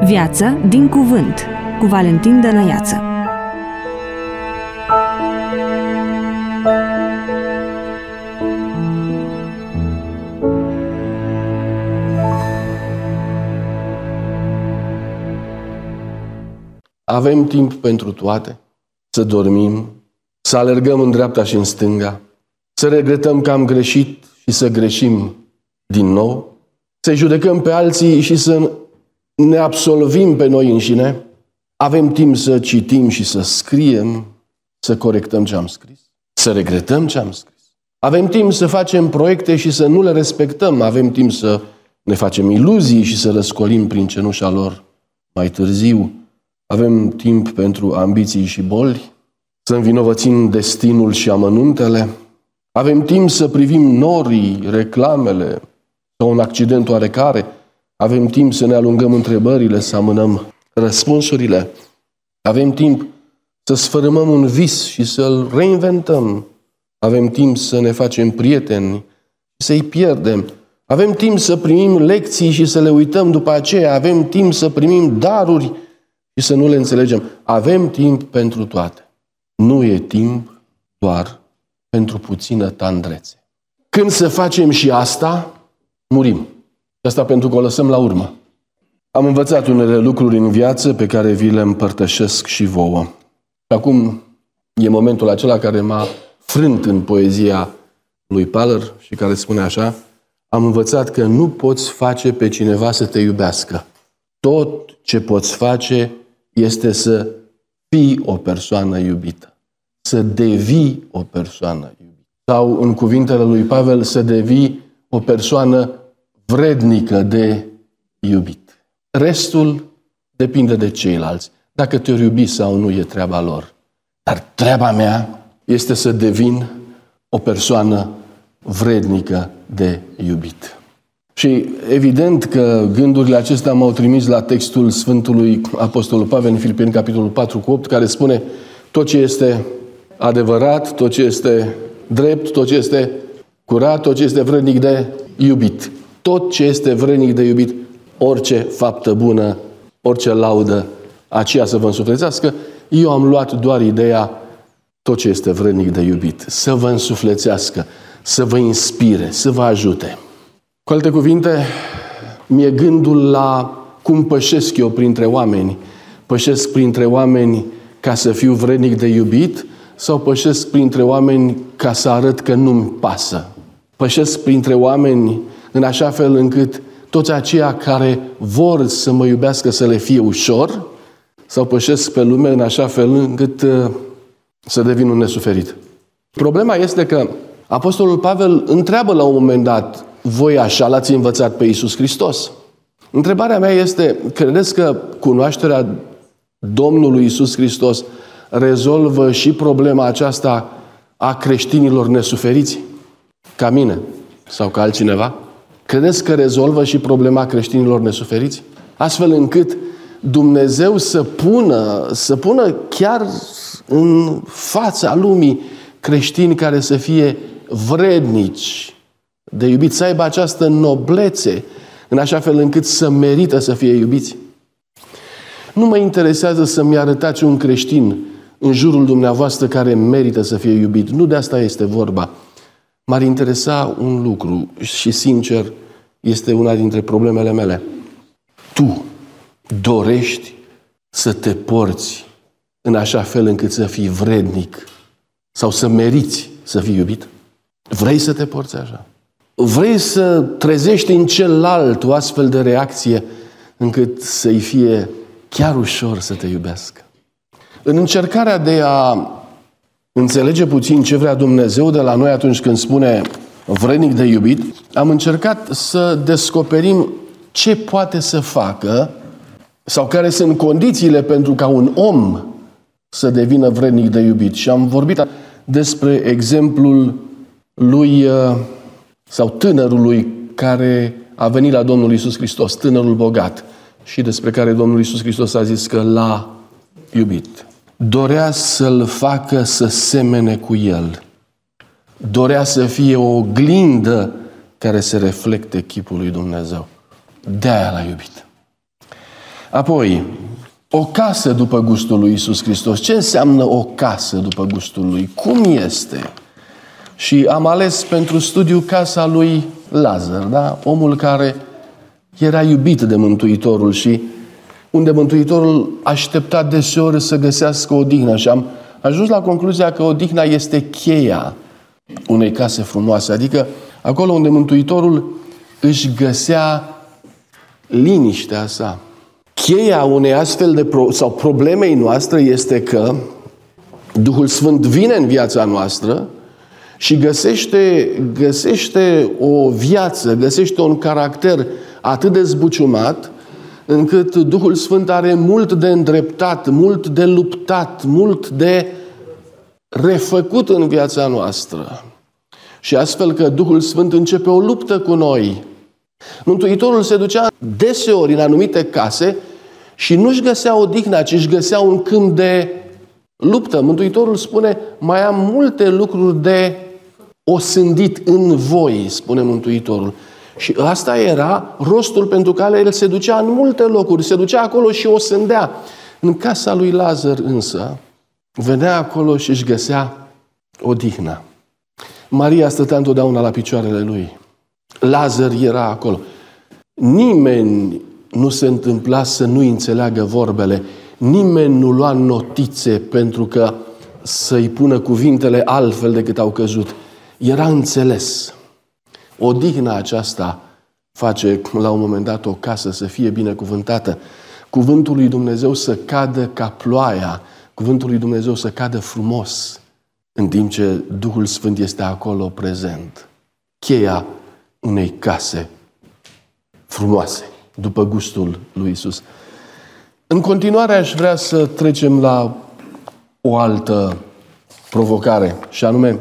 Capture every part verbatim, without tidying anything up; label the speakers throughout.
Speaker 1: Viață din cuvânt, cu Valentin Dănăiață.
Speaker 2: Avem timp pentru toate, să dormim, să alergăm în dreapta și în stânga, să regretăm că am greșit și să greșim din nou, să judecăm pe alții și să ne absolvim pe noi înșine. Avem timp să citim și să scriem, să corectăm ce am scris, să regretăm ce am scris. Avem timp să facem proiecte și să nu le respectăm. Avem timp să ne facem iluzii și să răscolim prin cenușa lor mai târziu. Avem timp pentru ambiții și boli, să învinovățim destinul și amănuntele. Avem timp să privim norii, reclamele sau un accident oarecare. Avem timp să ne alungăm întrebările, să amânăm răspunsurile. Avem timp să sfărâmăm un vis și să-l reinventăm. Avem timp să ne facem prieteni și să-i pierdem. Avem timp să primim lecții și să le uităm după aceea. Avem timp să primim daruri și să nu le înțelegem. Avem timp pentru toate. Nu e timp doar pentru puțină tandrețe. Când să facem și asta, murim. Asta pentru că o lăsăm la urmă. Am învățat unele lucruri în viață pe care vi le împărtășesc și vouă. Și acum e momentul acela care m-a frânt în poezia lui Paller și care spune așa: am învățat că nu poți face pe cineva să te iubească. Tot ce poți face este să fii o persoană iubită. Să devii o persoană iubită. Sau, în cuvintele lui Pavel, să devii o persoană vrednică de iubit. Restul depinde de ceilalți. Dacă te-or iubi sau nu e treaba lor. Dar treaba mea este să devin o persoană vrednică de iubit. Și evident că gândurile acestea m-au trimis la textul Sfântului Apostolul Pavel în Filipeni, capitolul patru cu opt, care spune: tot ce este adevărat, tot ce este drept, tot ce este curat, tot ce este vrednic de iubit. Tot ce este vrednic de iubit, orice faptă bună, orice laudă, aceea să vă însuflețească. Eu am luat doar ideea tot ce este vrednic de iubit. Să vă însuflețească, să vă inspire, să vă ajute. Cu alte cuvinte, mi-e gândul la cum pășesc eu printre oameni. Pășesc printre oameni ca să fiu vrednic de iubit sau pășesc printre oameni ca să arăt că nu-mi pasă? Pășesc printre oameni în așa fel încât toți aceia care vor să mă iubească să le fie ușor, sau pășesc pe lume în așa fel încât uh, să devin un nesuferit? Problema este că Apostolul Pavel întreabă la un moment dat: voi așa l-ați învățat pe Iisus Hristos? Întrebarea mea este: credeți că cunoașterea Domnului Iisus Hristos rezolvă și problema aceasta a creștinilor nesuferiți? Ca mine sau ca altcineva? Credeți că rezolvă și problema creștinilor nesuferiți? Astfel încât Dumnezeu să pună, să pună chiar în fața lumii creștini care să fie vrednici de iubit, să aibă această noblețe, în așa fel încât să merită să fie iubiți. Nu mă interesează să-mi arătați un creștin în jurul dumneavoastră care merită să fie iubit. Nu de asta este vorba. M-ar interesa un lucru și, sincer, este una dintre problemele mele. Tu dorești să te porți în așa fel încât să fii vrednic sau să meriți să fii iubit? Vrei să te porți așa? Vrei să trezești în celălalt o astfel de reacție încât să-i fie chiar ușor să te iubească? În încercarea de a înțelege puțin ce vrea Dumnezeu de la noi atunci când spune vrednic de iubit, am încercat să descoperim ce poate să facă sau care sunt condițiile pentru ca un om să devină vrednic de iubit. Și am vorbit despre exemplul lui sau tânărului care a venit la Domnul Iisus Hristos, tânărul bogat, și despre care Domnul Iisus Hristos a zis că l-a iubit. Dorea să-l facă să semene cu el. Dorea să fie o oglindă care să reflecte chipul lui Dumnezeu. De-aia l-a iubit. Apoi, o casă după gustul lui Iisus Hristos. Ce înseamnă o casă după gustul lui? Cum este? Și am ales pentru studiu casa lui Lazar, da? Omul care era iubit de Mântuitorul și unde Mântuitorul aștepta deseori să găsească odihnă. Și am ajuns la concluzia că odihna este cheia unei case frumoase. Adică acolo unde Mântuitorul își găsea liniștea sa. Cheia unei astfel de pro- sau problemei noastre este că Duhul Sfânt vine în viața noastră și găsește, găsește o viață, găsește un caracter atât de zbuciumat, încât Duhul Sfânt are mult de îndreptat, mult de luptat, mult de refăcut în viața noastră. Și astfel că Duhul Sfânt începe o luptă cu noi. Mântuitorul se ducea deseori în anumite case și nu-și găsea odihna, ci își găsea un câmp de luptă. Mântuitorul spune, mai am multe lucruri de osândit în voi, spune Mântuitorul. Și asta era rostul pentru care el se ducea în multe locuri, se ducea acolo și osândea. În casa lui Lazar însă, venea acolo și își găsea odihna. Maria stătea întotdeauna la picioarele lui. Lazar era acolo. Nimeni nu se întâmpla să nu înțeleagă vorbele. Nimeni nu lua notițe pentru că să-i pună cuvintele altfel decât au căzut. Era înțeles. Odihna aceasta face la un moment dat o casă să fie binecuvântată. Cuvântul lui Dumnezeu să cadă ca ploaia. Cuvântul lui Dumnezeu să cadă frumos. În timp ce Duhul Sfânt este acolo prezent. Cheia unei case frumoase, după gustul lui Iisus. În continuare aș vrea să trecem la o altă provocare, și anume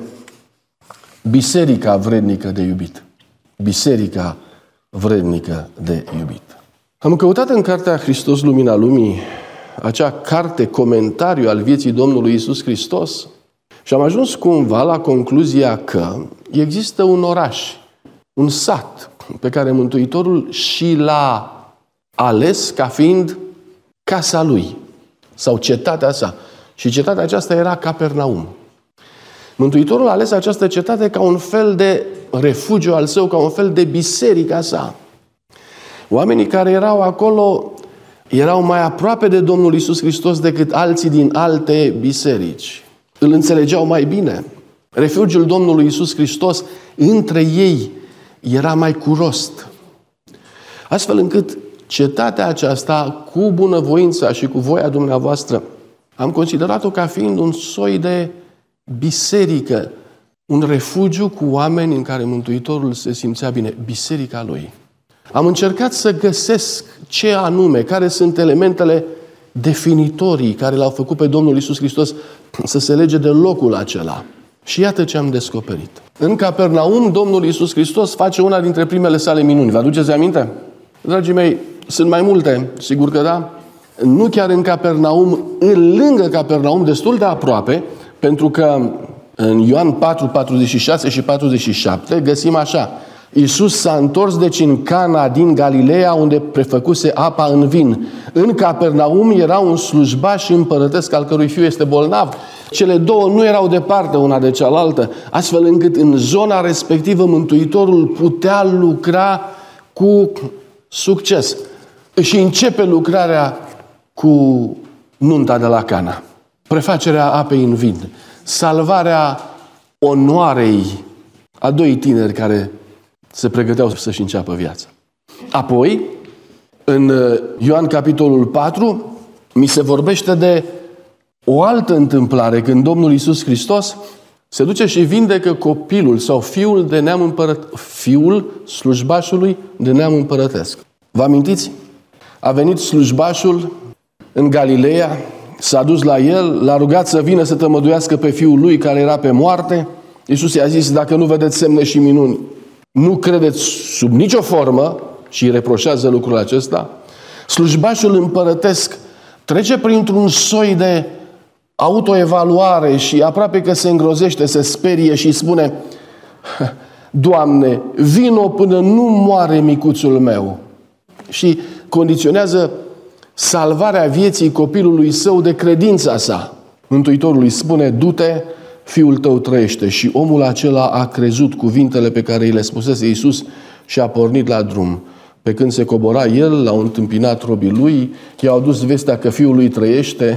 Speaker 2: biserica vrednică de iubit. Biserica vrednică de iubit. Am căutat în cartea Hristos, Lumina Lumii, acea carte comentariu al vieții Domnului Iisus Hristos, și am ajuns cumva la concluzia că există un oraș, un sat, pe care Mântuitorul și l-a ales ca fiind casa lui sau cetatea sa. Și cetatea aceasta era Capernaum. Mântuitorul a ales această cetate ca un fel de refugiu al său, ca un fel de biserică a sa. Oamenii care erau acolo erau mai aproape de Domnul Iisus Hristos decât alții din alte biserici. Îl înțelegeau mai bine. Refugiul Domnului Iisus Hristos între ei era mai cu rost. Astfel încât cetatea aceasta, cu bunăvoința și cu voia dumneavoastră, am considerat-o ca fiind un soi de biserică, un refugiu cu oameni în care Mântuitorul se simțea bine, biserica lui. Am încercat să găsesc ce anume, care sunt elementele definitorii care l-au făcut pe Domnul Iisus Hristos să se lege de locul acela. Și iată ce am descoperit. În Capernaum, Domnul Iisus Hristos face una dintre primele sale minuni. Vă aduceți aminte? Dragii mei, sunt mai multe, sigur că da. Nu chiar în Capernaum, în lângă Capernaum, destul de aproape, pentru că în Ioan patru, patruzeci și șase și patruzeci și șapte găsim așa. Iisus s-a întors deci în Cana din Galileea, unde prefăcuse apa în vin. În Capernaum era un slujbaș împărătesc al cărui fiu este bolnav. Cele două nu erau departe una de cealaltă, astfel încât în zona respectivă Mântuitorul putea lucra cu succes. Și începe lucrarea cu nunta de la Cana. Prefacerea apei în vin. Salvarea onoarei a doi tineri care se pregăteau să-și înceapă viața. Apoi, în Ioan capitolul patru, mi se vorbește de o altă întâmplare, când Domnul Iisus Hristos se duce și vindecă copilul sau fiul de neam împărăt... fiul slujbașului de neam împărătesc. Vă amintiți? A venit slujbașul în Galileea, s-a dus la el, l-a rugat să vină să tămăduiască pe fiul lui care era pe moarte. Iisus i-a zis, dacă nu vedeți semne și minuni, nu credeți sub nicio formă, și îi reproșează lucrul acesta. Slujbașul împărătesc trece printr-un soi de autoevaluare și aproape că se îngrozește, se sperie și spune, Doamne, vino până nu moare micuțul meu. Și condiționează salvarea vieții copilului său de credința sa. Mântuitorul îi spune: du-te, fiul tău trăiește. Și omul acela a crezut cuvintele pe care îi le spusese Iisus și a pornit la drum. Pe când se cobora el, l-au întâmpinat robii lui, i-au adus vestea că fiul lui trăiește.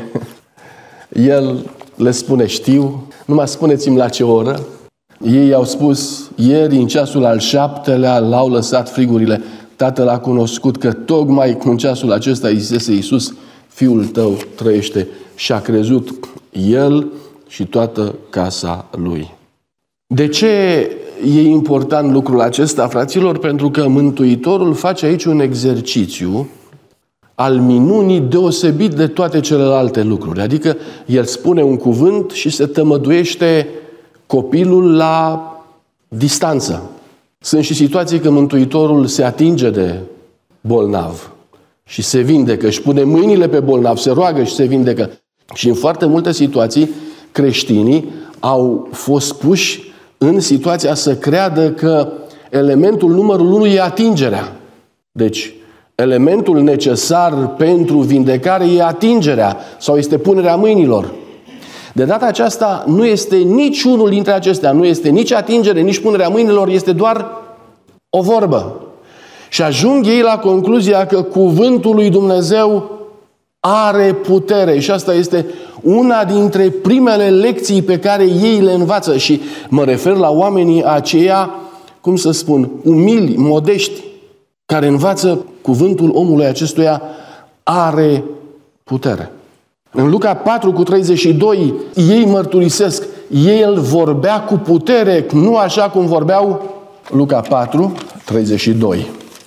Speaker 2: El le spune: știu, numai spuneți-mi la ce oră. Ei au spus: ieri, în ceasul al șaptelea, l-au lăsat frigurile. Tatăl a cunoscut că tocmai în ceasul acesta zisese Iisus: fiul tău trăiește. Și a crezut el și toată casa lui. De ce e important lucrul acesta, fraților? Pentru că Mântuitorul face aici un exercițiu al minunii deosebit de toate celelalte lucruri. Adică el spune un cuvânt și se tămăduiește copilul la distanță. Sunt și situații când Mântuitorul se atinge de bolnav și se vindecă, își pune mâinile pe bolnav, se roagă și se vindecă. Și în foarte multe situații creștinii au fost puși în situația să creadă că elementul numărul unu e atingerea. Deci, elementul necesar pentru vindecare e atingerea sau este punerea mâinilor. De data aceasta nu este niciunul dintre acestea, nu este nici atingere, nici punerea mâinilor, este doar o vorbă. Și ajung ei la concluzia că cuvântul lui Dumnezeu are putere. Și asta este una dintre primele lecții pe care ei le învață. Și mă refer la oamenii aceia, cum să spun, umili, modești, care învață cuvântul omului acestuia are putere. În Luca patru cu treizeci și doi, ei mărturisesc, el vorbea cu putere, nu așa cum vorbeau. Luca patru, treizeci și doi.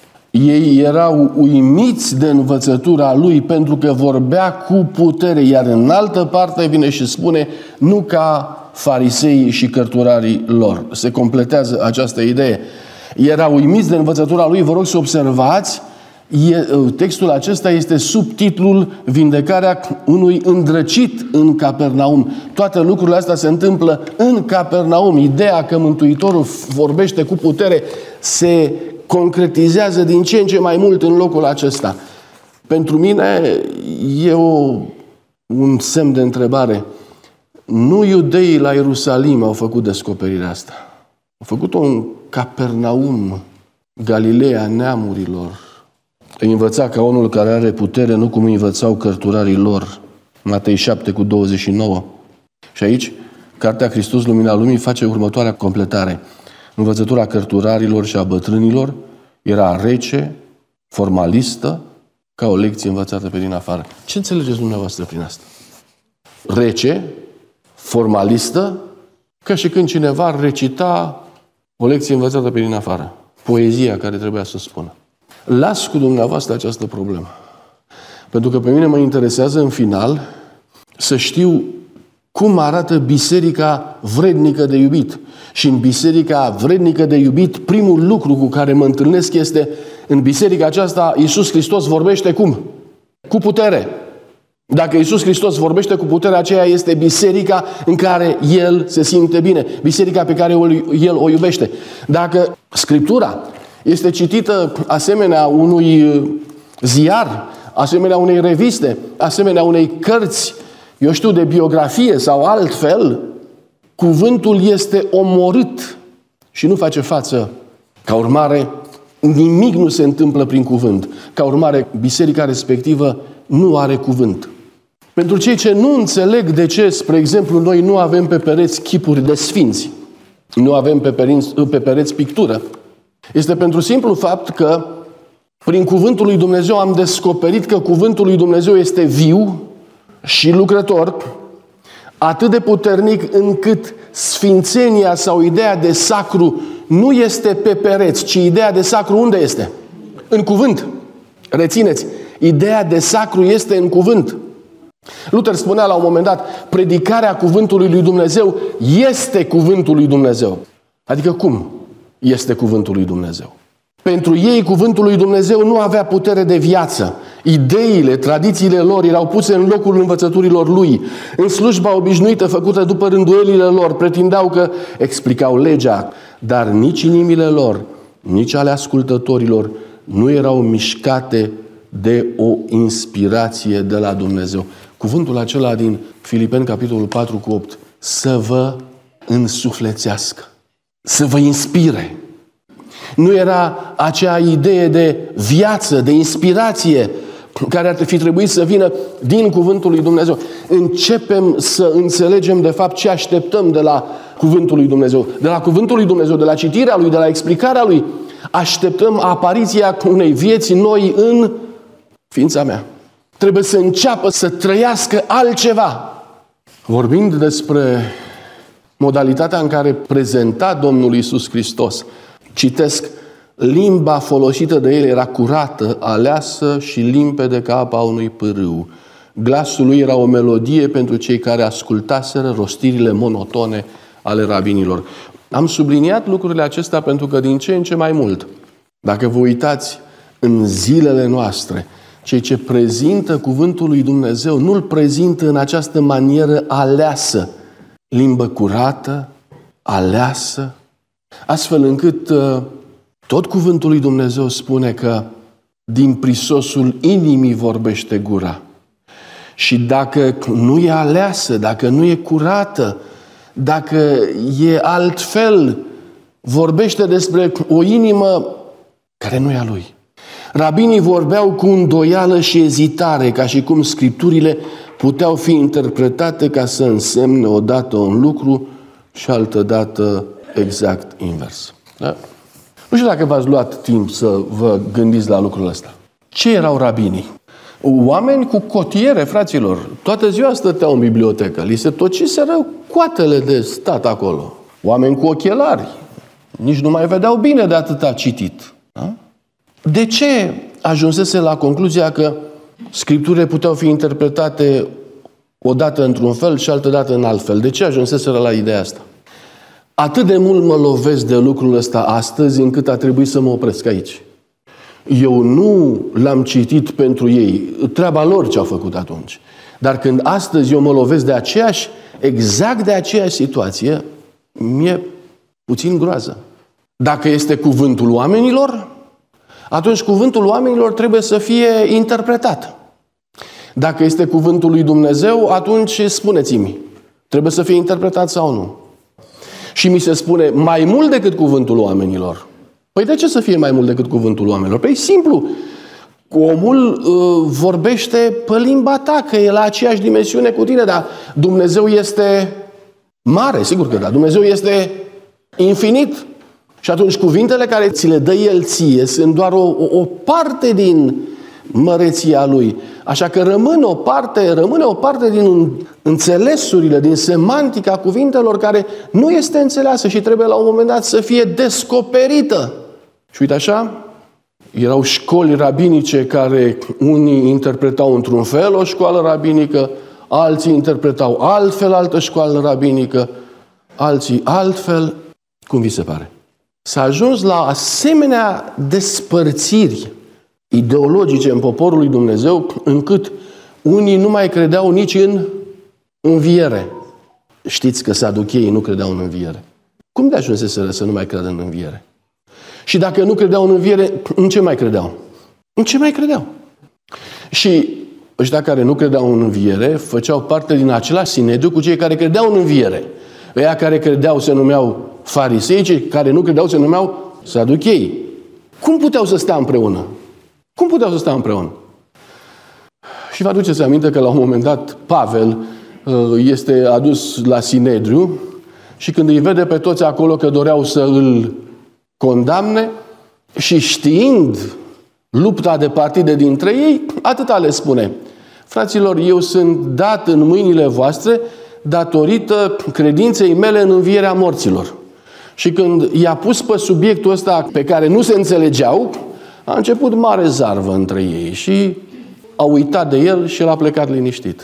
Speaker 2: Ei erau uimiți de învățătura lui pentru că vorbea cu putere, iar în altă parte vine și spune, nu ca fariseii și cărturarii lor. Se completează această idee. Erau uimiți de învățătura lui, vă rog să observați, textul acesta este sub titlul Vindecarea unui îndrăcit în Capernaum. Toate lucrurile astea se întâmplă în Capernaum. Ideea că Mântuitorul vorbește cu putere se concretizează din ce în ce mai mult în locul acesta. Pentru mine e o, un semn de întrebare. Nu iudeii la Ierusalim au făcut descoperirea asta. Au făcut-o în Capernaum, Galileea neamurilor. Îi învăța ca unul care are putere, nu cum îi învățau cărturarii lor. Matei șapte cu douăzeci și nouă. Și aici, Cartea Hristos, Lumina Lumii, face următoarea completare. Învățătura cărturarilor și a bătrânilor era rece, formalistă, ca o lecție învățată pe din afară. Ce înțelegeți dumneavoastră prin asta? Rece, formalistă, ca și când cineva recita o lecție învățată pe din afară. Poezia care trebuia să spună. Las cu dumneavoastră această problemă. Pentru că pe mine mă interesează în final să știu cum arată biserica vrednică de iubit. Și în biserica vrednică de iubit, primul lucru cu care mă întâlnesc este, în biserica aceasta, Iisus Hristos vorbește cum? Cu putere. Dacă Iisus Hristos vorbește cu putere, aceea este biserica în care El se simte bine. Biserica pe care El o iubește. Dacă Scriptura este citită asemenea unui ziar, asemenea unei reviste, asemenea unei cărți, eu știu, de biografie sau altfel, cuvântul este omorât și nu face față. Ca urmare, nimic nu se întâmplă prin cuvânt. Ca urmare, biserica respectivă nu are cuvânt. Pentru cei ce nu înțeleg de ce, spre exemplu, noi nu avem pe pereți chipuri de sfinți, nu avem pe pereți, pe pereți pictură, este pentru simplu fapt că prin cuvântul lui Dumnezeu am descoperit că cuvântul lui Dumnezeu este viu și lucrător, atât de puternic încât sfințenia sau ideea de sacru nu este pe pereți, ci ideea de sacru unde este? În cuvânt. Rețineți, ideea de sacru este în cuvânt. Luther spunea la un moment dat, predicarea cuvântului lui Dumnezeu este cuvântul lui Dumnezeu. Adică cum este cuvântul lui Dumnezeu? Pentru ei, cuvântul lui Dumnezeu nu avea putere de viață. Ideile, tradițiile lor erau puse în locul învățăturilor lui. În slujba obișnuită făcută după rânduielile lor, pretindeau că explicau legea, dar nici inimile lor, nici ale ascultătorilor nu erau mișcate de o inspirație de la Dumnezeu. Cuvântul acela din Filipeni, capitolul patru cu opt, să vă însuflețească, să vă inspire. Nu era acea idee de viață, de inspirație, care ar fi trebuit să vină din Cuvântul lui Dumnezeu. Începem să înțelegem de fapt ce așteptăm de la Cuvântul lui Dumnezeu. De la Cuvântul lui Dumnezeu, de la citirea lui, de la explicarea lui. Așteptăm apariția unei vieți noi în ființa mea. Trebuie să înceapă să trăiască altceva. Vorbind despre modalitatea în care prezenta Domnul Iisus Hristos, citesc: limba folosită de el era curată, aleasă și limpede ca apa unui pârâu. Glasul lui era o melodie pentru cei care ascultaseră rostirile monotone ale rabinilor. Am subliniat lucrurile acestea pentru că din ce în ce mai mult, dacă vă uitați în zilele noastre, cei ce prezintă Cuvântul lui Dumnezeu nu-l prezintă în această manieră aleasă, limbă curată, aleasă, astfel încât uh, tot Cuvântul lui Dumnezeu spune că din prisosul inimii vorbește gura. Și dacă nu e aleasă, dacă nu e curată, dacă e altfel, vorbește despre o inimă care nu e a lui. Rabinii vorbeau cu îndoială și ezitare, ca și cum Scripturile puteau fi interpretate ca să însemne odată un lucru și altădată exact invers. Da? Nu știu dacă v-ați luat timp să vă gândiți la lucrul ăsta. Ce erau rabinii? Oameni cu cotiere, fraților. Toată ziua stăteau în bibliotecă. Li se tociseră coatele de stat acolo. Oameni cu ochelari. Nici nu mai vedeau bine de atâta citit. Da? De ce ajunsese la concluzia că Scripturile puteau fi interpretate odată într-un fel și altădată în alt fel? De ce ajunseseră la ideea asta? Atât de mult mă lovesc de lucrul ăsta astăzi, încât a trebuit să mă opresc aici. Eu nu l-am citit pentru ei, treaba lor ce au făcut atunci. Dar când astăzi eu mă lovesc de aceeași, exact de aceeași situație, mi-e puțin groază. Dacă este cuvântul oamenilor, atunci cuvântul oamenilor trebuie să fie interpretat. Dacă este cuvântul lui Dumnezeu, atunci spuneți-mi, trebuie să fie interpretat sau nu? Și mi se spune mai mult decât cuvântul oamenilor. Păi de ce să fie mai mult decât cuvântul oamenilor? Păi simplu. Omul uh, vorbește pe limba ta, că e la aceeași dimensiune cu tine, dar Dumnezeu este mare, sigur că da. Dumnezeu este infinit. Și atunci cuvintele care ți le dă El ție sunt doar o, o, o parte din măreția Lui. Așa că rămâne o parte, rămâne o parte din înțelesurile, din semantica cuvintelor care nu este înțeleasă și trebuie la un moment dat să fie descoperită. Și uite așa, erau școli rabinice care unii interpretau într-un fel o școală rabinică, alții interpretau altfel altă școală rabinică, alții altfel. Cum vi se pare? S-a ajuns la asemenea despărțiri ideologice în poporul lui Dumnezeu, încât unii nu mai credeau nici în înviere. Știți că saducheii nu credeau în înviere. Cum de ajunseseră să nu mai creadă în înviere? Și dacă nu credeau în înviere, în ce mai credeau? În ce mai credeau? Și ăștia care nu credeau în înviere făceau parte din același sinedriu cu cei care credeau în înviere. Ăia care credeau se numeau farisei, cei care nu credeau se numeau saduchei. Cum puteau să stea împreună? Cum puteau să stea împreună? Și vă aduceți aminte că la un moment dat Pavel este adus la Sinedriu și când îi vede pe toți acolo că doreau să îl condamne și știind lupta de partide dintre ei, atâta le spune: fraților, eu sunt dat în mâinile voastre datorită credinței mele în învierea morților. Și când i-a pus pe subiectul ăsta pe care nu se înțelegeau, a început mare zarvă între ei și a uitat de el și l-a plecat liniștit.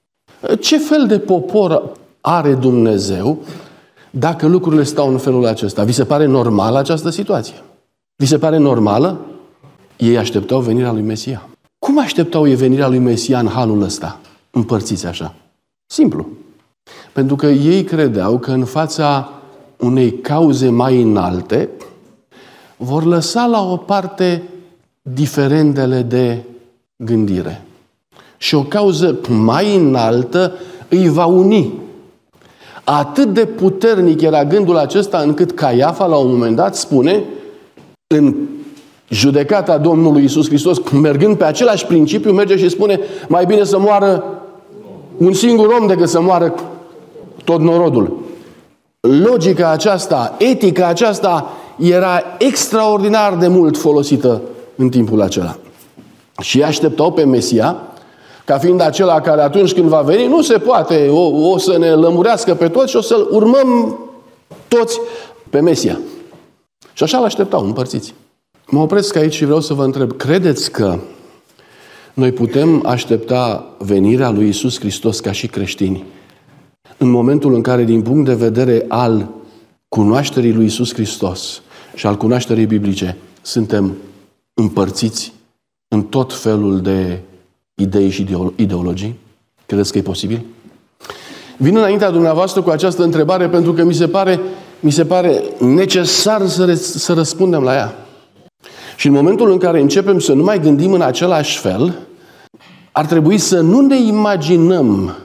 Speaker 2: Ce fel de popor are Dumnezeu dacă lucrurile stau în felul acesta? Vi se pare normală această situație? Vi se pare normală? Ei așteptau venirea lui Mesia. Cum așteptau ei venirea lui Mesia în halul ăsta? Împărțiți așa. Simplu. Pentru că ei credeau că în fața unei cauze mai înalte vor lăsa la o parte diferendele de gândire. Și o cauză mai înaltă îi va uni. Atât de puternic era gândul acesta încât Caiafa la un moment dat spune, în judecata Domnului Iisus Hristos, mergând pe același principiu, merge și spune, mai bine să moară un singur om decât să moară tot norodul. Logica aceasta, etica aceasta era extraordinar de mult folosită în timpul acela. Și așteptau pe Mesia ca fiind acela care atunci când va veni, nu se poate, o, o să ne lămurească pe toți și o să-L urmăm toți pe Mesia. Și așa l-așteptau, împărțiți. Mă opresc aici și vreau să vă întreb, credeți că noi putem aștepta venirea lui Iisus Hristos ca și creștini în momentul în care, din punct de vedere al cunoașterii lui Iisus Hristos și al cunoașterii biblice, suntem împărțiți în tot felul de idei și ideologii? Credeți că e posibil? Vin înaintea dumneavoastră cu această întrebare pentru că mi se pare, mi se pare necesar să, să răspundem la ea. Și în momentul în care începem să nu mai gândim în același fel, ar trebui să nu ne imaginăm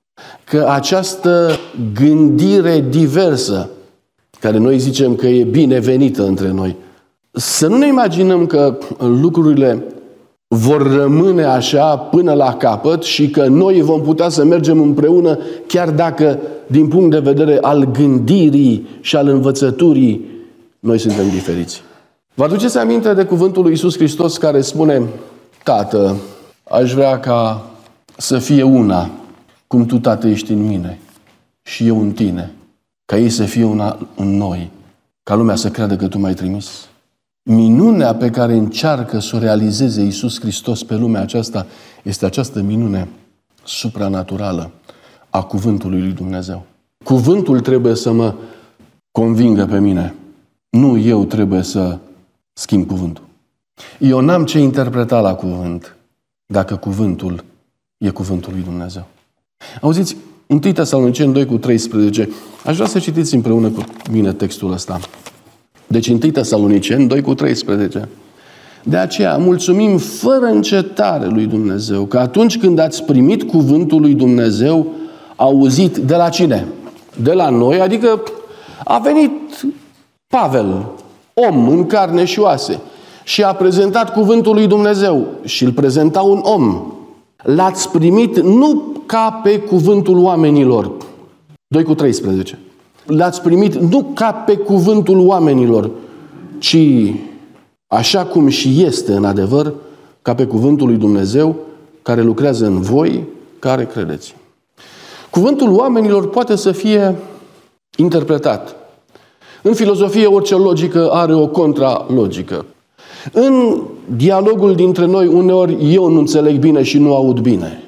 Speaker 2: că această gândire diversă, care noi zicem că e binevenită între noi, să nu ne imaginăm că lucrurile vor rămâne așa până la capăt și că noi vom putea să mergem împreună chiar dacă, din punct de vedere al gândirii și al învățăturii, noi suntem diferiți. Vă aduceți aminte de cuvântul lui Iisus Hristos care spune, Tată, aș vrea ca să fie una, cum Tu, Tată, ești în mine și eu în Tine, ca ei să fie una în noi, ca lumea să creadă că Tu m-ai trimis. Minunea pe care încearcă să o realizeze Iisus Hristos pe lumea aceasta este această minune supranaturală a cuvântului lui Dumnezeu. Cuvântul trebuie să mă convingă pe mine. Nu eu trebuie să schimb cuvântul. Eu n-am ce interpreta la cuvânt dacă cuvântul e cuvântul lui Dumnezeu. Auziți, întâi Tesaloniceni doi cu treisprezece. Aș vrea să citiți împreună cu mine textul ăsta. Deci întâi Tesaloniceni doi cu treisprezece. De aceea mulțumim fără încetare lui Dumnezeu că atunci când ați primit cuvântul lui Dumnezeu, auzit de la cine? De la noi, adică a venit Pavel, om în carne și oase, și a prezentat cuvântul lui Dumnezeu și îl prezenta un om. L-ați primit nu ca pe cuvântul oamenilor. doi cu treisprezece. L-ați primit nu ca pe cuvântul oamenilor, ci așa cum și este în adevăr, ca pe cuvântul lui Dumnezeu care lucrează în voi, care credeți. Cuvântul oamenilor poate să fie interpretat. În filozofie, orice logică are o contralogică. În dialogul dintre noi, uneori eu nu înțeleg bine și nu aud bine.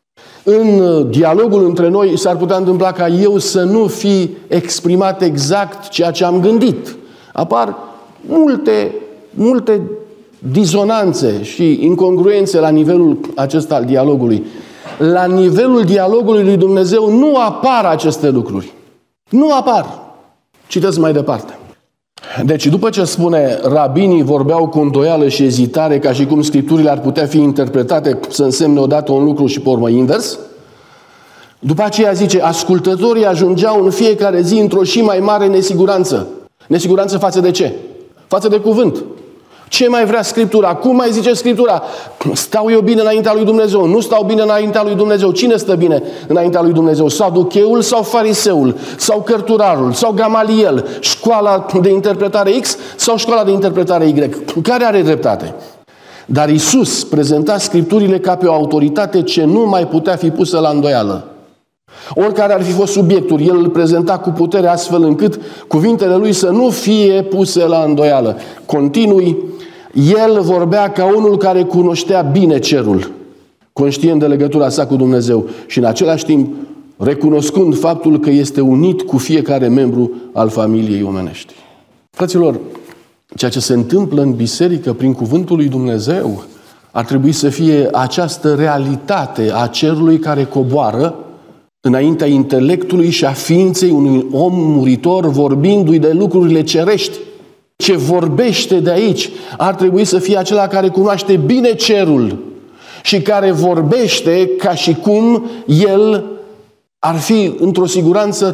Speaker 2: În dialogul între noi s-ar putea întâmpla ca eu să nu fi exprimat exact ceea ce am gândit. Apar multe, multe dizonanțe și incongruențe la nivelul acesta al dialogului. La nivelul dialogului lui Dumnezeu nu apar aceste lucruri. Nu apar. Citesc mai departe. Deci, după ce spune, rabinii vorbeau cu îndoială și ezitare, ca și cum Scripturile ar putea fi interpretate să însemne odată un lucru și pe urmă invers, după aceea zice, ascultătorii ajungeau în fiecare zi într-o și mai mare nesiguranță. Nesiguranță față de ce? Față de cuvânt. Ce mai vrea Scriptura? Cum mai zice Scriptura? Stau eu bine înaintea lui Dumnezeu? Nu stau bine înaintea lui Dumnezeu? Cine stă bine înaintea lui Dumnezeu? Saducheul sau fariseul? Sau cărturarul? Sau Gamaliel? Școala de interpretare X sau școala de interpretare Y? Care are dreptate? Dar Iisus prezenta Scripturile ca pe o autoritate ce nu mai putea fi pusă la îndoială. Oricare ar fi fost subiectul, el îl prezenta cu putere astfel încât cuvintele lui să nu fie puse la îndoială. Continui, el vorbea ca unul care cunoștea bine cerul, conștient de legătura sa cu Dumnezeu și în același timp recunoscând faptul că este unit cu fiecare membru al familiei omenești. Fraților, ceea ce se întâmplă în biserică prin cuvântul lui Dumnezeu ar trebui să fie această realitate a cerului care coboară înaintea intelectului și a ființei unui om muritor, vorbindu-i de lucrurile cerești. Ce vorbește de aici ar trebui să fie acela care cunoaște bine cerul și care vorbește ca și cum el ar fi într-o siguranță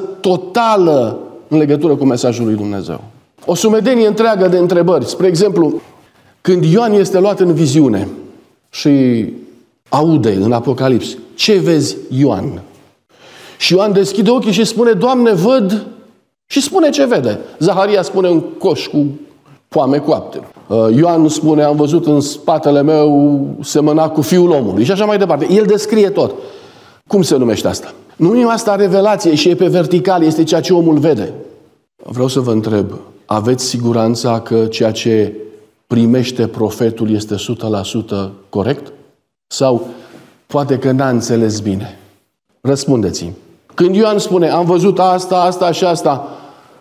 Speaker 2: totală în legătură cu mesajul lui Dumnezeu. O sumedenie întreagă de întrebări. Spre exemplu, când Ioan este luat în viziune și aude în Apocalips, ce vezi, Ioan? Și Ioan deschide ochii și spune, Doamne, văd, și spune ce vede. Zaharia spune un coș cu poame coapte. Ioan spune, am văzut în spatele meu semăna cu Fiul omului și așa mai departe. El descrie tot. Cum se numește asta? Numim asta revelație și e pe vertical, este ceea ce omul vede. Vreau să vă întreb, aveți siguranța că ceea ce primește profetul este o sută la sută corect? Sau poate că n-a înțeles bine? Răspundeți-mi. Când Ioan spune, am văzut asta, asta și asta,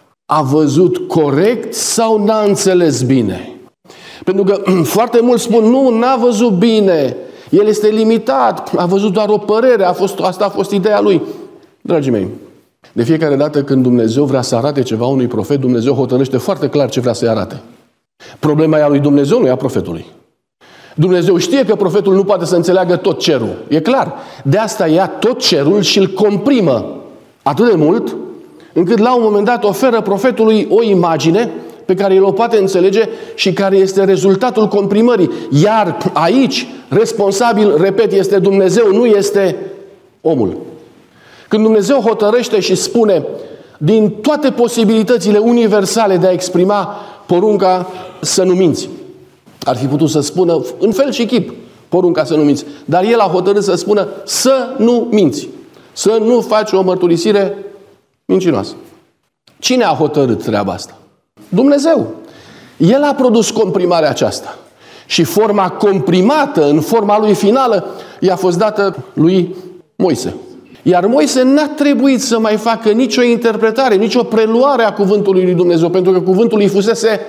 Speaker 2: a văzut corect sau n-a înțeles bine? Pentru că foarte mulți spun, nu, n-a văzut bine, el este limitat, a văzut doar o părere, a fost, asta a fost ideea lui. Dragii mei, de fiecare dată când Dumnezeu vrea să arate ceva unui profet, Dumnezeu hotărăște foarte clar ce vrea să-i arate. Problema e a lui Dumnezeu, nu e a profetului. Dumnezeu știe că profetul nu poate să înțeleagă tot cerul. E clar. De asta ia tot cerul și îl comprimă atât de mult, încât la un moment dat oferă profetului o imagine pe care el o poate înțelege și care este rezultatul comprimării. Iar aici, responsabil, repet, este Dumnezeu, nu este omul. Când Dumnezeu hotărăște și spune din toate posibilitățile universale de a exprima porunca să nu minți, ar fi putut să spună în fel și chip porunca să nu minți, dar el a hotărât să spună să nu minți, să nu faci o mărturisire mincinoasă. Cine a hotărât treaba asta? Dumnezeu. El a produs comprimarea aceasta. Și forma comprimată, în forma lui finală, i-a fost dată lui Moise. Iar Moise n-a trebuit să mai facă nicio interpretare, nicio preluare a cuvântului lui Dumnezeu, pentru că cuvântul îi fusese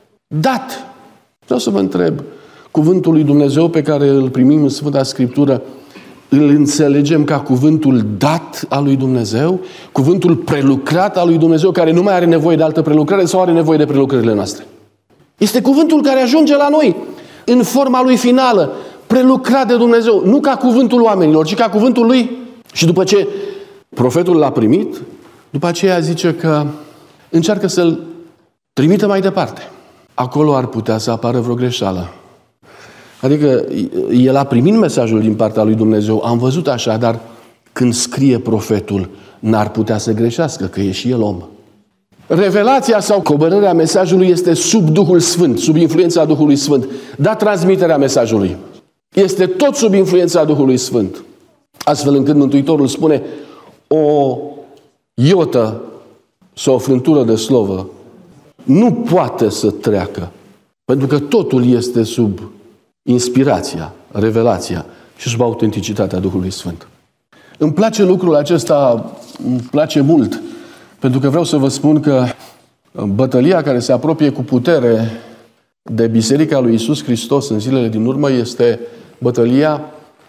Speaker 2: dat. Vreau să vă întreb, cuvântul lui Dumnezeu pe care îl primim în Sfânta Scriptură, îl înțelegem ca cuvântul dat al lui Dumnezeu? Cuvântul prelucrat al lui Dumnezeu, care nu mai are nevoie de altă prelucrare sau are nevoie de prelucrările noastre? Este cuvântul care ajunge la noi în forma lui finală, prelucrat de Dumnezeu, nu ca cuvântul oamenilor, ci ca cuvântul lui. Și după ce profetul l-a primit, după aceea zice că încearcă să-l trimită mai departe. Acolo ar putea să apară vreo greșeală. Adică el a primit mesajul din partea lui Dumnezeu, am văzut așa, dar când scrie profetul, n-ar putea să greșească, că e și el om. Revelația sau coborârea mesajului este sub Duhul Sfânt, sub influența Duhului Sfânt. Dar transmiterea mesajului este tot sub influența Duhului Sfânt. Astfel încât Mântuitorul spune, o iotă sau o frântură de slovă nu poate să treacă, pentru că totul este sub inspirația, revelația și sub autenticitatea Duhului Sfânt. Îmi place lucrul acesta, îmi place mult, pentru că vreau să vă spun că bătălia care se apropie cu putere de Biserica lui Iisus Hristos în zilele din urmă este bătălia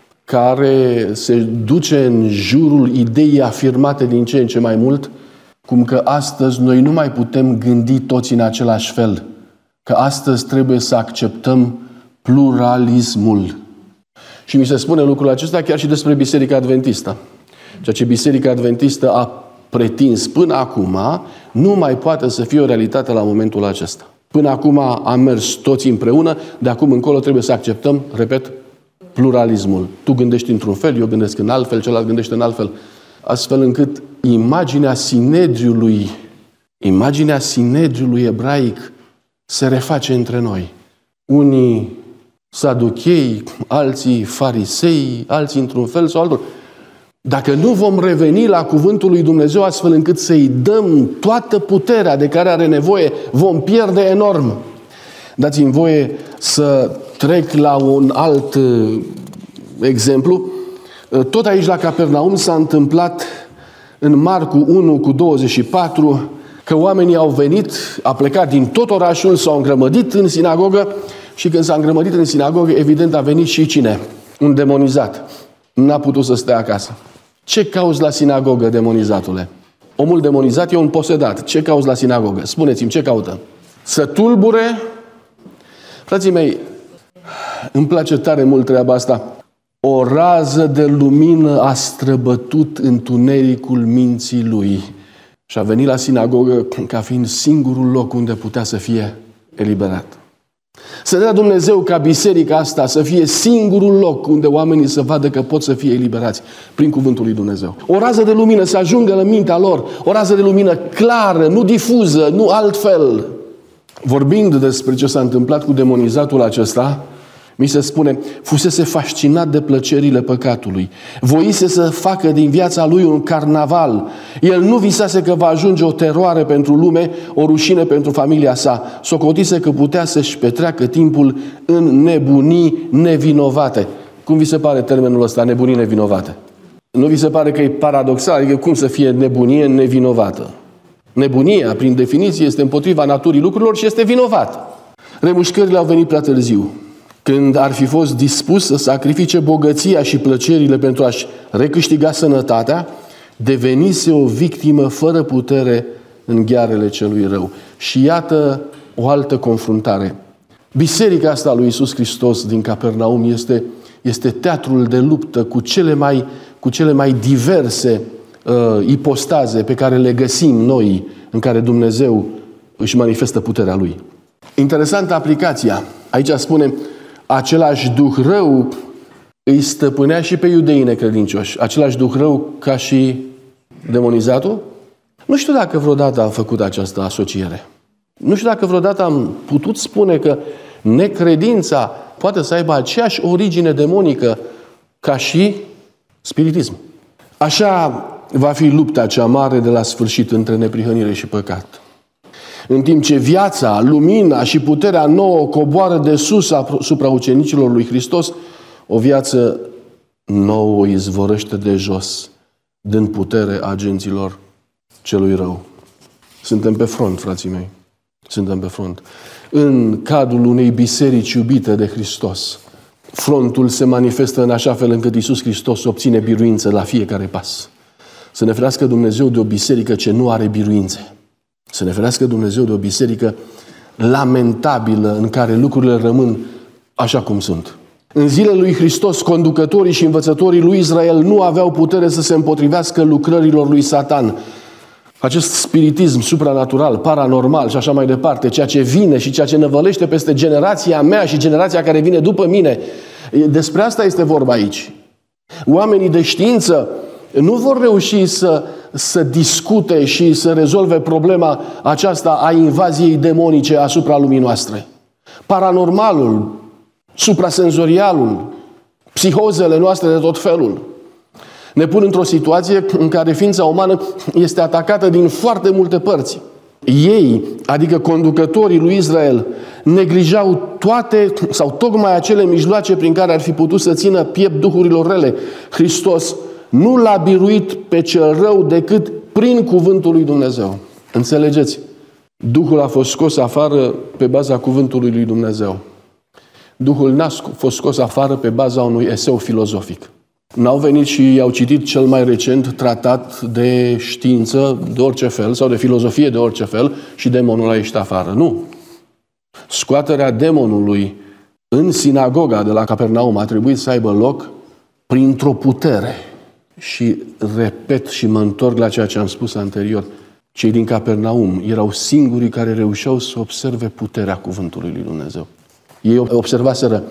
Speaker 2: care se duce în jurul ideii afirmate din ce în ce mai mult, cum că astăzi noi nu mai putem gândi toți în același fel, că astăzi trebuie să acceptăm pluralismul. Și mi se spune lucrul acesta chiar și despre Biserica Adventistă. Ceea ce Biserica Adventistă a pretins până acum nu mai poate să fie o realitate la momentul acesta. Până acum am mers toți împreună, de acum încolo trebuie să acceptăm, repet, pluralismul. Tu gândești într-un fel, eu gândesc în alt fel, celălalt gândește în alt fel. Astfel încât imaginea sinedriului, imaginea sinedriului ebraic se reface între noi. Unii saduchei, alții farisei, alții într-un fel sau altul. Dacă nu vom reveni la cuvântul lui Dumnezeu astfel încât să-i dăm toată puterea de care are nevoie, vom pierde enorm. Dați-mi voie să trec la un alt exemplu. Tot aici la Capernaum s-a întâmplat în Marcu unu cu douăzeci și patru că oamenii au venit, a plecat din tot orașul, s-au îngrămădit în sinagogă și când s-a îngrămădit în sinagogă, evident a venit și cine? Un demonizat. N-a putut să stea acasă. Ce cauți la sinagogă, demonizatule? Omul demonizat e un posedat. Ce cauți la sinagogă? Spuneți-mi, ce caută? Să tulbure? Frații mei, îmi place tare mult treaba asta. o rază de lumină a străbătut întunericul minții lui și a venit la sinagogă ca fiind singurul loc unde putea să fie eliberat. Să dea Dumnezeu ca biserica asta să fie singurul loc unde oamenii să vadă că pot să fie eliberați prin cuvântul lui Dumnezeu. O rază de lumină să ajungă la mintea lor, o rază de lumină clară, nu difuză, nu altfel. Vorbind despre ce s-a întâmplat cu demonizatul acesta, mi se spune, fusese fascinat de plăcerile păcatului. Voise să facă din viața lui un carnaval. El nu visase că va ajunge o teroare pentru lume, o rușine pentru familia sa. Socotise că putea să-și petreacă timpul în nebunii nevinovate. Cum vi se pare termenul ăsta, nebunii nevinovate? Nu vi se pare că e paradoxal? Adică cum să fie nebunie nevinovată? Nebunia, prin definiție, este împotriva naturii lucrurilor și este vinovată. Remușcările au venit prea târziu. Când ar fi fost dispus să sacrifice bogăția și plăcerile pentru a-și recâștiga sănătatea, devenise o victimă fără putere în ghearele celui rău. Și iată o altă confruntare. Biserica asta lui Iisus Hristos din Capernaum este, este teatrul de luptă cu cele mai, cu cele mai diverse uh, ipostaze pe care le găsim noi, în care Dumnezeu își manifestă puterea Lui. Interesantă aplicația. Aici spune, același duh rău îi stăpânea și pe iudeii necredincioși. Același duh rău ca și demonizatul? Nu știu dacă vreodată am făcut această asociere. Nu știu dacă vreodată am putut spune că necredința poate să aibă aceeași origine demonică ca și spiritism. Așa va fi lupta cea mare de la sfârșit între neprihănire și păcat. În timp ce viața, lumina și puterea nouă coboară de sus asupra ucenicilor lui Hristos, o viață nouă izvorăște de jos, dând putere agenților celui rău. Suntem pe front, frații mei. Suntem pe front. În cadrul unei biserici iubite de Hristos, frontul se manifestă în așa fel încât Iisus Hristos obține biruință la fiecare pas. Să ne ferească Dumnezeu de o biserică ce nu are biruințe. Să ne ferească Dumnezeu de o biserică lamentabilă în care lucrurile rămân așa cum sunt. În zilele lui Hristos, conducătorii și învățătorii lui Israel nu aveau putere să se împotrivească lucrărilor lui Satan. Acest spiritism supranatural, paranormal și așa mai departe, ceea ce vine și ceea ce năvălește peste generația mea și generația care vine după mine, despre asta este vorba aici. Oamenii de știință nu vor reuși să, să discute și să rezolve problema aceasta a invaziei demonice asupra lumii noastre. Paranormalul, suprasenzorialul, psihozele noastre de tot felul ne pun într-o situație în care ființa umană este atacată din foarte multe părți. Ei, adică conducătorii lui Israel, neglijau toate sau tocmai acele mijloace prin care ar fi putut să țină piept duhurilor rele. Hristos nu l-a biruit pe cel rău decât prin cuvântul lui Dumnezeu. Înțelegeți? Duhul a fost scos afară pe baza cuvântului lui Dumnezeu. Duhul n-a fost scos afară pe baza unui eseu filozofic. N-au venit și i-au citit cel mai recent tratat de știință de orice fel sau de filozofie de orice fel și demonul a ieșit afară. Nu. Scoaterea demonului în sinagoga de la Capernaum a trebuit să aibă loc printr-o putere. Și repet și mă întorc la ceea ce am spus anterior. Cei din Capernaum erau singurii care reușeau să observe puterea cuvântului lui Dumnezeu. Ei observaseră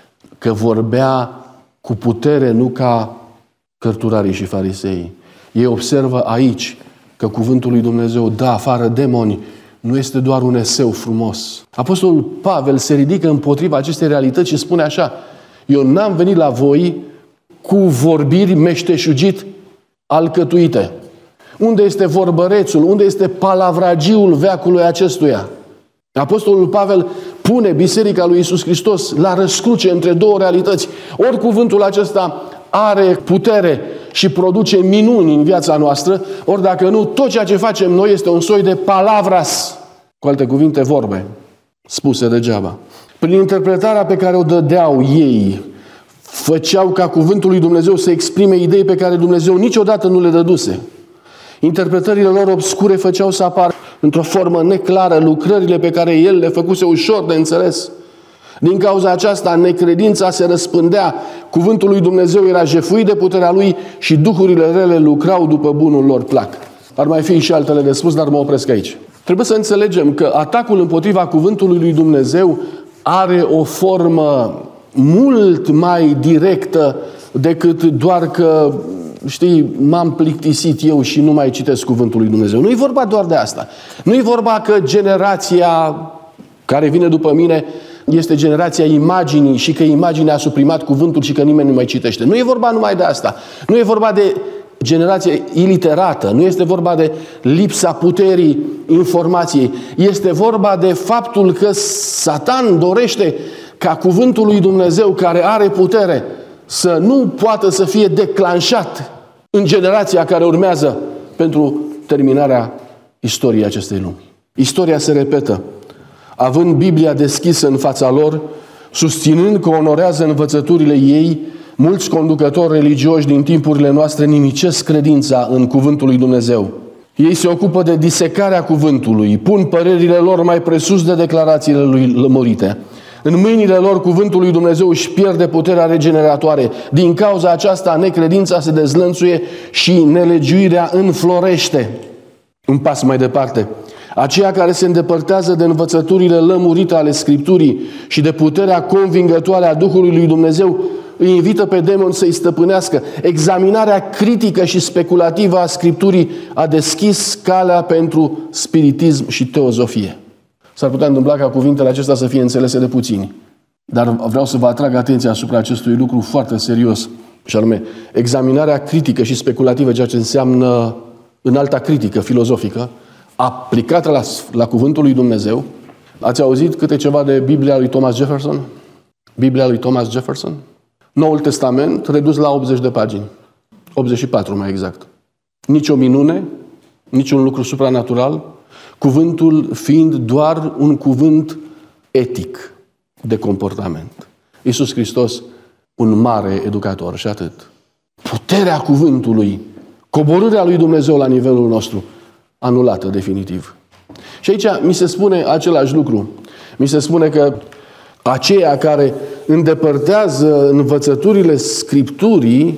Speaker 2: că vorbea cu putere, nu ca cărturarii și fariseii. Ei observă aici că cuvântul lui Dumnezeu dă afară demoni, nu este doar un eseu frumos. Apostolul Pavel se ridică împotriva acestei realități și spune așa: eu n-am venit la voi cu vorbiri meșteșugit alcătuite. Unde este vorbărețul? Unde este palavragiul veacului acestuia? Apostolul Pavel pune biserica lui Iisus Hristos la răscruce între două realități. Ori cuvântul acesta are putere și produce minuni în viața noastră, ori dacă nu, tot ceea ce facem noi este un soi de palavras, cu alte cuvinte, vorbe spuse degeaba. Prin interpretarea pe care o dădeau ei, făceau ca cuvântul lui Dumnezeu să exprime idei pe care Dumnezeu niciodată nu le dăduse. Interpretările lor obscure făceau să apară într-o formă neclară lucrările pe care El le făcuse ușor de înțeles. Din cauza aceasta, necredința se răspândea, cuvântul lui Dumnezeu era jefuit de puterea lui și duhurile rele lucrau după bunul lor plac. Ar mai fi și altele de spus, dar mă opresc aici. Trebuie să înțelegem că atacul împotriva cuvântului lui Dumnezeu are o formă mult mai directă decât doar că, știi, m-am plictisit eu și nu mai citesc cuvântul lui Dumnezeu. Nu e vorba doar de asta. Nu e vorba că generația care vine după mine este generația imaginii și că imaginea a suprimat cuvântul și că nimeni nu mai citește. Nu e vorba numai de asta. Nu e vorba de generație iliterată. Nu este vorba de lipsa puterii informației. Este vorba de faptul că Satan dorește ca cuvântul lui Dumnezeu, care are putere, să nu poată să fie declanșat în generația care urmează pentru terminarea istoriei acestei lumi. Istoria se repetă, având Biblia deschisă în fața lor, susținând că onorează învățăturile ei, mulți conducători religioși din timpurile noastre nimicesc credința în cuvântul lui Dumnezeu. Ei se ocupă de disecarea cuvântului, pun părerile lor mai presus de declarațiile lui lămurite. În mâinile lor cuvântul lui Dumnezeu își pierde puterea regeneratoare. Din cauza aceasta necredința se dezlănțuie și nelegiuirea înflorește. Un pas mai departe. Aceia care se îndepărtează de învățăturile lămurite ale Scripturii și de puterea convingătoare a Duhului lui Dumnezeu îi invită pe demon să-i stăpânească. Examinarea critică și speculativă a Scripturii a deschis calea pentru spiritism și teozofie. S-ar putea întâmpla ca cuvintele acestea să fie înțelese de puțini. Dar vreau să vă atrag atenția asupra acestui lucru foarte serios. Și anume, examinarea critică și speculativă, ceea ce înseamnă înalta critică filozofică, aplicată la, la cuvântul lui Dumnezeu. Ați auzit câte ceva de Biblia lui Thomas Jefferson? Biblia lui Thomas Jefferson? Noul Testament redus la optzeci de pagini. optzeci și patru mai exact. Nici o minune, nici un lucru supranatural, cuvântul fiind doar un cuvânt etic de comportament. Iisus Hristos, un mare educator și atât. Puterea cuvântului, coborârea lui Dumnezeu la nivelul nostru, anulată definitiv. Și aici mi se spune același lucru. Mi se spune că aceia care îndepărtează învățăturile Scripturii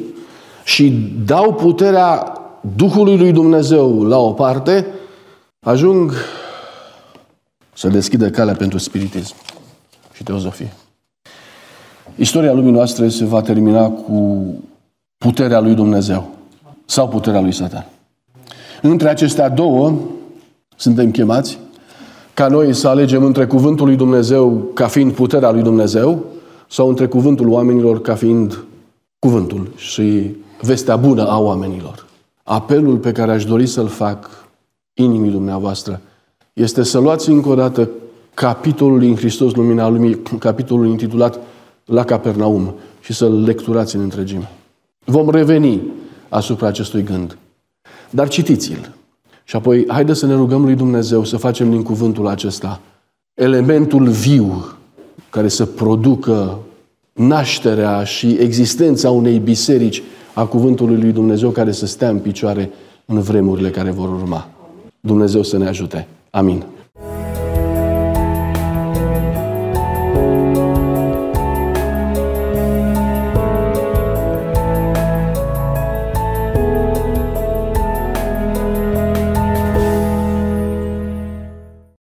Speaker 2: și dau puterea Duhului lui Dumnezeu la o parte, ajung să deschidă calea pentru spiritism și teozofie. Istoria lumii noastre se va termina cu puterea lui Dumnezeu sau puterea lui Satan. Între acestea două suntem chemați ca noi să alegem între cuvântul lui Dumnezeu ca fiind puterea lui Dumnezeu sau între cuvântul oamenilor ca fiind cuvântul și vestea bună a oamenilor. Apelul pe care aș dori să-l fac inimii dumneavoastră este să luați încă o dată capitolul din Hristos Lumina Lumii, capitolul intitulat La Capernaum, și să-l lecturați în întregime. Vom reveni asupra acestui gând. Dar citiți-l. Și apoi, haideți să ne rugăm lui Dumnezeu să facem din cuvântul acesta elementul viu care să producă nașterea și existența unei biserici a cuvântului lui Dumnezeu care să stea în picioare în vremurile care vor urma. Dumnezeu să ne ajute. Amin.